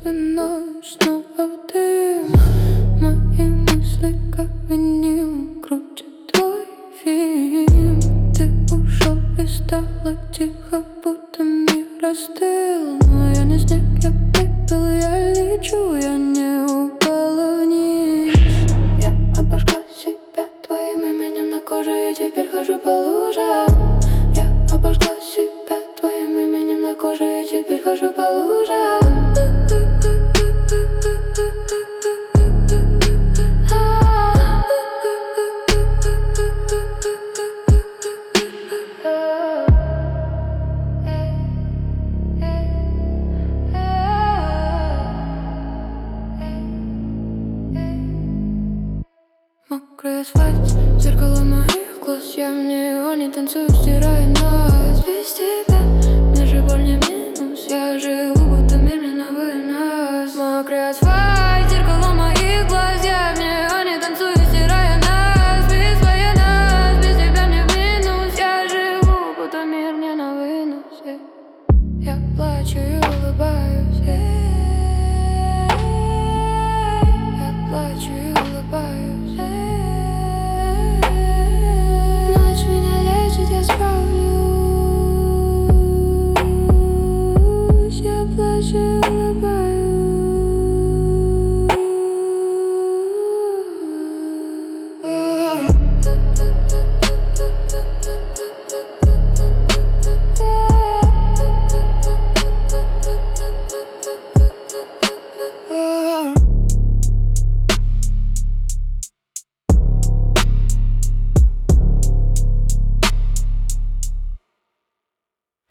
ночь, снова дым. Мои мысли как винил, крутит твой фильм. Ты ушел и стало тихо, будто мир остыл. Но я не снег, я пепел, я лечу, я не упала вниз. Я обожгла себя твоим именем на коже и теперь хожу по лужам. Я обожгла себя твоим именем на коже и теперь хожу по лужам. Мокрый асфальт, зеркало моих глаз. Я в неоне танцую, стирая нас. Без тебя мне же боль не минус. Я живу